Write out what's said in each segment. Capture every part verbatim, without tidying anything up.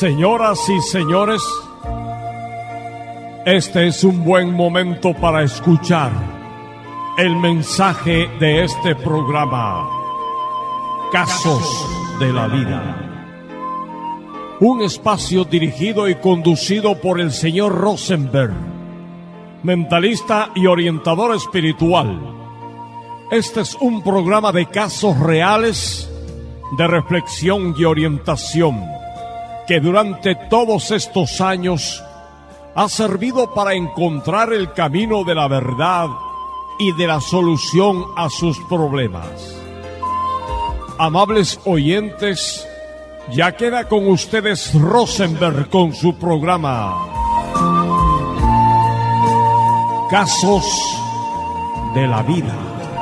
Señoras y señores, este es un buen momento para escuchar el mensaje de este programa, Casos de la Vida. Un espacio dirigido y conducido por el señor Rosenberg, mentalista y orientador espiritual. Este es un programa de casos reales, de reflexión y orientación, que durante todos estos años ha servido para encontrar el camino de la verdad y de la solución a sus problemas. Amables oyentes, ya queda con ustedes Rosenberg con su programa Casos de la Vida.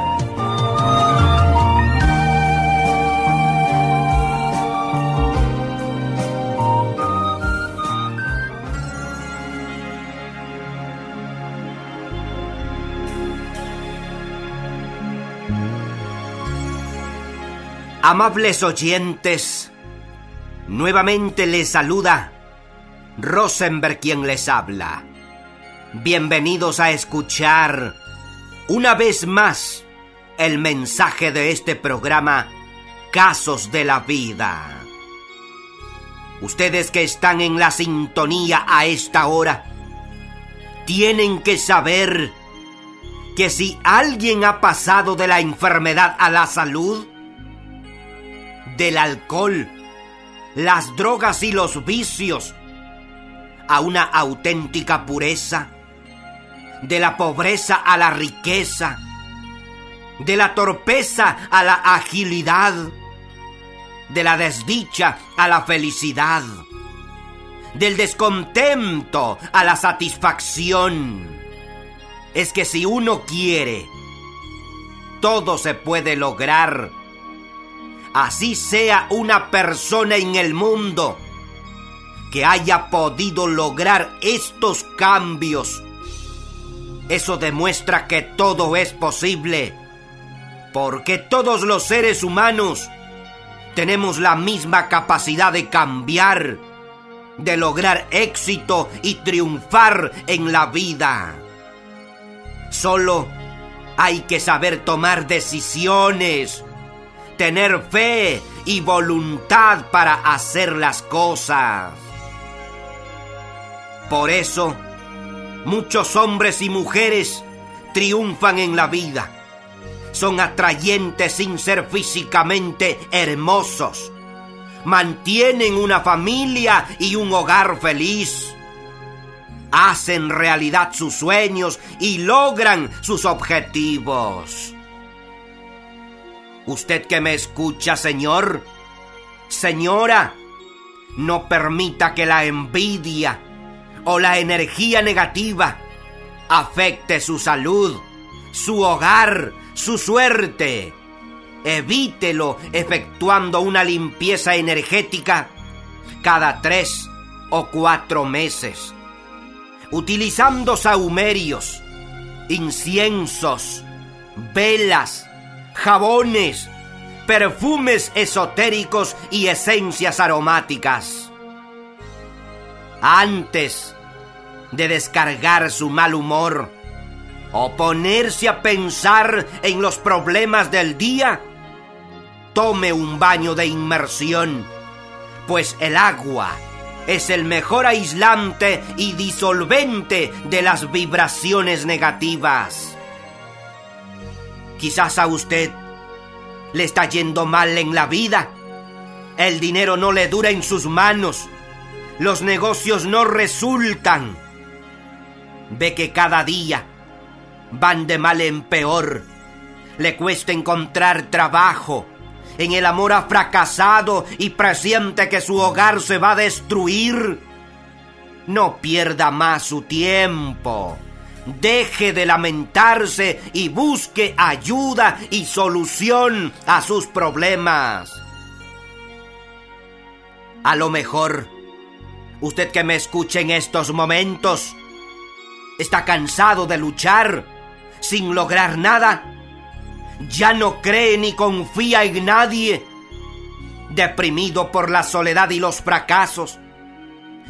Amables oyentes, nuevamente les saluda Rosenberg quien les habla. Bienvenidos a escuchar una vez más el mensaje de este programa Casos de la Vida. Ustedes que están en la sintonía a esta hora, tienen que saber que si alguien ha pasado de la enfermedad a la salud, del alcohol, las drogas y los vicios, a una auténtica pureza, de la pobreza a la riqueza, de la torpeza a la agilidad, de la desdicha a la felicidad, del descontento a la satisfacción. Es que si uno quiere, todo se puede lograr. Así sea una persona en el mundo que haya podido lograr estos cambios. Eso demuestra que todo es posible, porque todos los seres humanos tenemos la misma capacidad de cambiar, de lograr éxito y triunfar en la vida. Solo hay que saber tomar decisiones, tener fe y voluntad para hacer las cosas. Por eso, muchos hombres y mujeres triunfan en la vida. Son atrayentes sin ser físicamente hermosos. Mantienen una familia y un hogar feliz. Hacen realidad sus sueños y logran sus objetivos. Usted que me escucha, señor, señora, no permita que la envidia o la energía negativa afecte su salud, su hogar, su suerte. Evítelo efectuando una limpieza energética cada tres o cuatro meses, utilizando sahumerios, inciensos, velas, jabones, perfumes esotéricos y esencias aromáticas. Antes de descargar su mal humor o ponerse a pensar en los problemas del día, tome un baño de inmersión, pues el agua es el mejor aislante y disolvente de las vibraciones negativas. Quizás a usted le está yendo mal en la vida. El dinero no le dura en sus manos. Los negocios no resultan. Ve que cada día van de mal en peor. Le cuesta encontrar trabajo. En el amor ha fracasado y presiente que su hogar se va a destruir. No pierda más su tiempo. Deje de lamentarse y busque ayuda y solución a sus problemas. A lo mejor, usted que me escucha en estos momentos, está cansado de luchar sin lograr nada. Ya no cree ni confía en nadie. Deprimido por la soledad y los fracasos,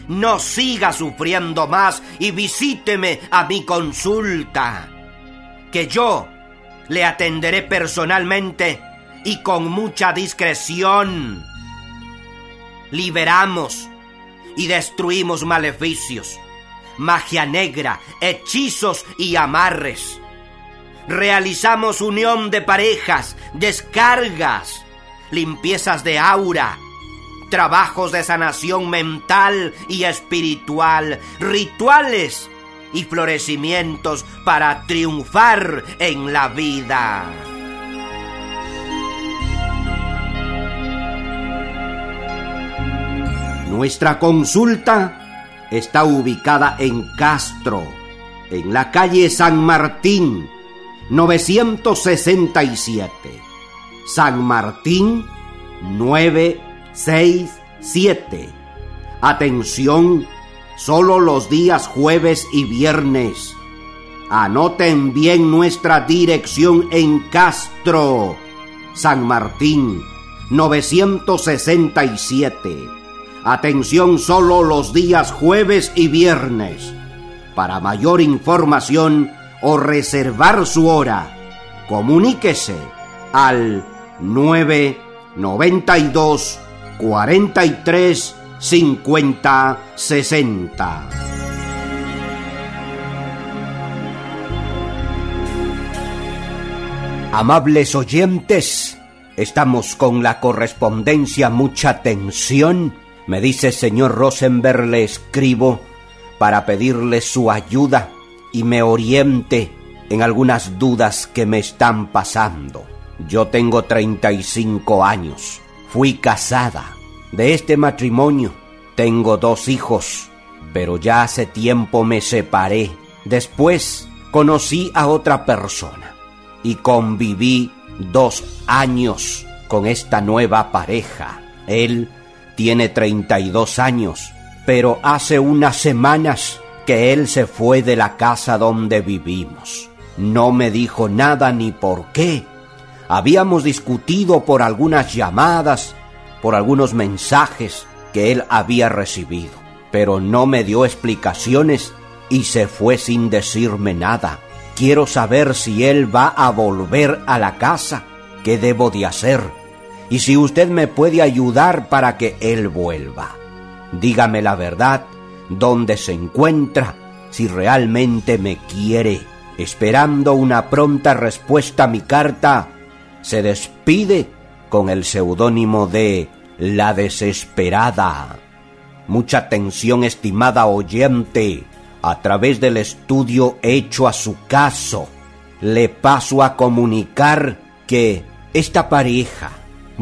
no siga sufriendo más y visíteme a mi consulta, que yo le atenderé personalmente y con mucha discreción. Liberamos y destruimos maleficios, magia negra, hechizos y amarres. Realizamos unión de parejas, descargas, limpiezas de aura, trabajos de sanación mental y espiritual, rituales y florecimientos para triunfar en la vida. Nuestra consulta está ubicada en Castro, en la calle San Martín, novecientos sesenta y siete. San Martín, novecientos sesenta y siete. Atención, solo los días jueves y viernes. Anoten bien nuestra dirección en Castro, San Martín, novecientos sesenta y siete. Atención solo los días jueves y viernes. Para mayor información o reservar su hora, comuníquese al nueve noventa y dos cuarenta y tres cincuenta sesenta. Amables oyentes, estamos con la correspondencia. Mucha atención. Me dice: señor Rosenberg, le escribo para pedirle su ayuda y me oriente en algunas dudas que me están pasando. Yo tengo treinta y cinco años, fui casada. De este matrimonio tengo dos hijos, pero ya hace tiempo me separé. Después conocí a otra persona y conviví dos años con esta nueva pareja. Él tiene treinta y dos años, pero hace unas semanas que él se fue de la casa donde vivimos. No me dijo nada ni por qué. Habíamos discutido por algunas llamadas, por algunos mensajes que él había recibido, pero no me dio explicaciones y se fue sin decirme nada. Quiero saber si él va a volver a la casa, qué debo de hacer, y si usted me puede ayudar para que él vuelva. Dígame la verdad, dónde se encuentra, si realmente me quiere. Esperando una pronta respuesta a mi carta, se despide con el seudónimo de La Desesperada. Mucha atención, estimada oyente. A través del estudio hecho a su caso, le paso a comunicar que esta pareja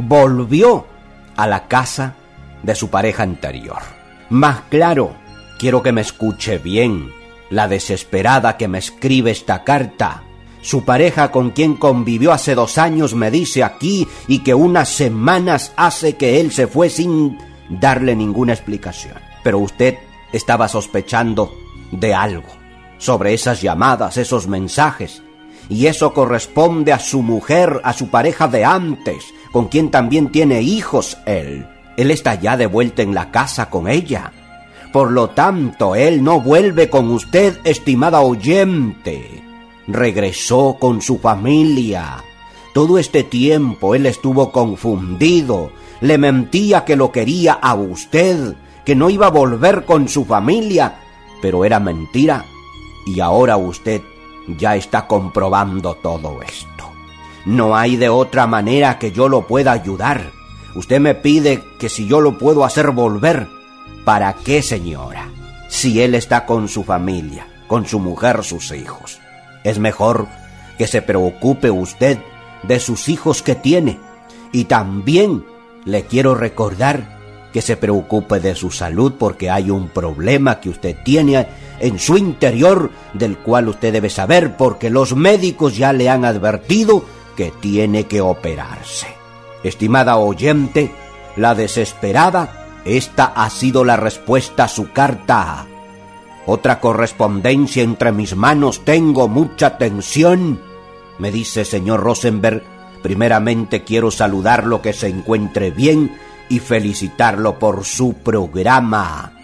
volvió a la casa de su pareja anterior. Más claro, quiero que me escuche bien. La desesperada que me escribe esta carta, su pareja con quien convivió hace dos años, me dice aquí y que unas semanas hace que él se fue sin darle ninguna explicación. Pero usted estaba sospechando de algo sobre esas llamadas, esos mensajes, y eso corresponde a su mujer, a su pareja de antes, con quien también tiene hijos él. Él está ya de vuelta en la casa con ella. Por lo tanto, él no vuelve con usted, estimada oyente. Regresó con su familia. Todo este tiempo él estuvo confundido. Le mentía que lo quería a usted, que no iba a volver con su familia, pero era mentira. Y ahora usted ya está comprobando todo esto. No hay de otra manera que yo lo pueda ayudar. Usted me pide que si yo lo puedo hacer volver. ¿Para qué, señora? Si él está con su familia, con su mujer, sus hijos. Es mejor que se preocupe usted de sus hijos que tiene. Y también le quiero recordar que se preocupe de su salud, porque hay un problema que usted tiene en su interior del cual usted debe saber, porque los médicos ya le han advertido que tiene que operarse. Estimada oyente, la desesperada, esta ha sido la respuesta a su carta. Otra correspondencia entre mis manos tengo. Mucha atención. Me dice: señor Rosenberg, primeramente quiero saludarlo, que se encuentre bien y felicitarlo por su programa.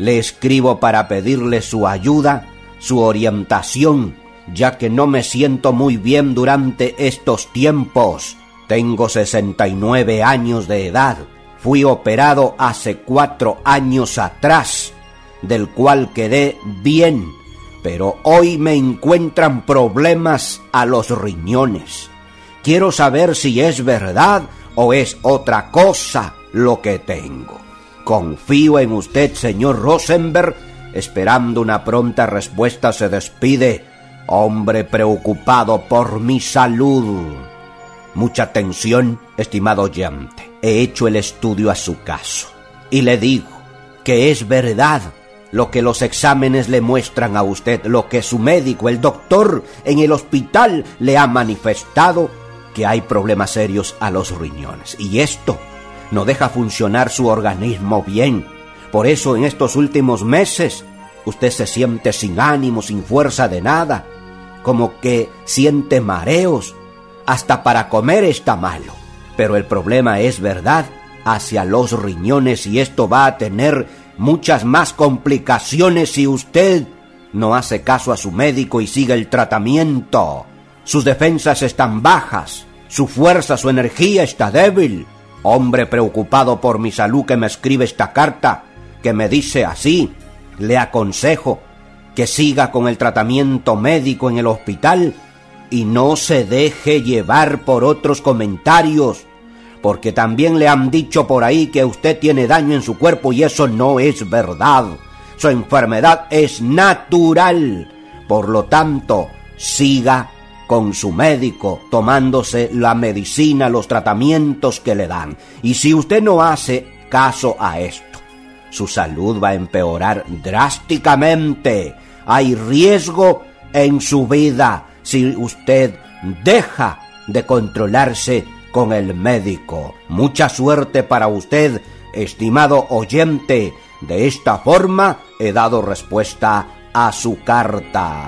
Le escribo para pedirle su ayuda, su orientación, ya que no me siento muy bien durante estos tiempos. Tengo sesenta y nueve años de edad. Fui operado hace cuatro años atrás, del cual quedé bien, pero hoy me encuentran problemas a los riñones. Quiero saber si es verdad o es otra cosa lo que tengo. Confío en usted, señor Rosenberg. Esperando una pronta respuesta, se despide, hombre preocupado por mi salud. Mucha atención, estimado oyente. He hecho el estudio a su caso y le digo que es verdad lo que los exámenes le muestran a usted, lo que su médico, el doctor en el hospital, le ha manifestado, que hay problemas serios a los riñones. Y esto no deja funcionar su organismo bien. Por eso en estos últimos meses usted se siente sin ánimo, sin fuerza de nada, como que siente mareos, hasta para comer está malo. Pero el problema es verdad hacia los riñones y esto va a tener muchas más complicaciones si usted no hace caso a su médico y sigue el tratamiento. Sus defensas están bajas, su fuerza, su energía está débil. Hombre preocupado por mi salud que me escribe esta carta, que me dice así: le aconsejo que siga con el tratamiento médico en el hospital y no se deje llevar por otros comentarios, porque también le han dicho por ahí que usted tiene daño en su cuerpo y eso no es verdad. Su enfermedad es natural. Por lo tanto, siga con su médico, tomándose la medicina, los tratamientos que le dan. Y si usted no hace caso a esto, su salud va a empeorar drásticamente. Hay riesgo en su vida si usted deja de controlarse con el médico. Mucha suerte para usted, estimado oyente. De esta forma he dado respuesta a su carta.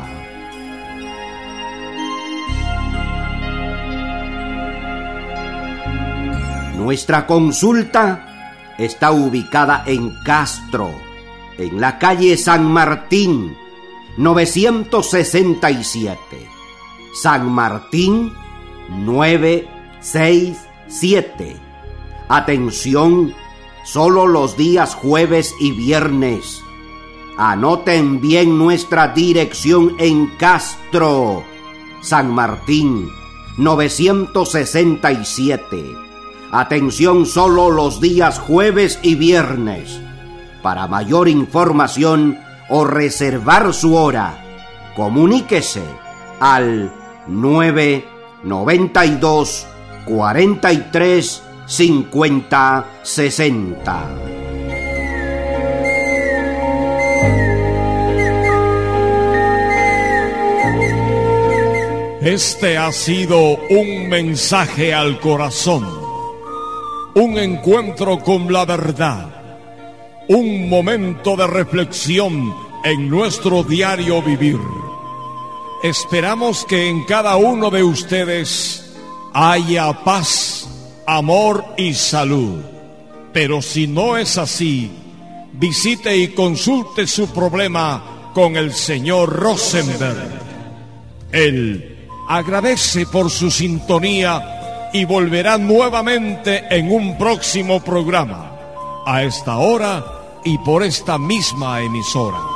Nuestra consulta está ubicada en Castro, en la calle San Martín, novecientos sesenta y siete. San Martín, novecientos sesenta y siete. Atención, solo los días jueves y viernes. Anoten bien nuestra dirección en Castro, San Martín, novecientos sesenta y siete. Atención, solo los días jueves y viernes. Para mayor información o reservar su hora, comuníquese al nueve noventa y dos cuarenta y tres cincuenta sesenta. Este ha sido un mensaje al corazón, un encuentro con la verdad, un momento de reflexión en nuestro diario vivir. Esperamos que en cada uno de ustedes haya paz, amor y salud. Pero si no es así, visite y consulte su problema con el señor Rosenberg. Él agradece por su sintonía y volverá nuevamente en un próximo programa, a esta hora y por esta misma emisora.